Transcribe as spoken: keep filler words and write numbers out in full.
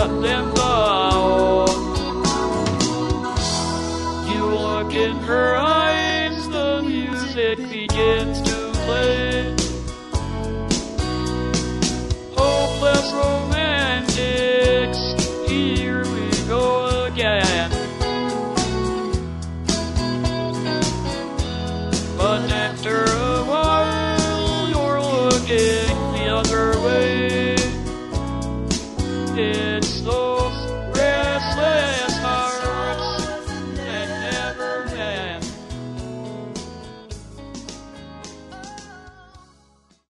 let them go. You look in her eyes, the music begins to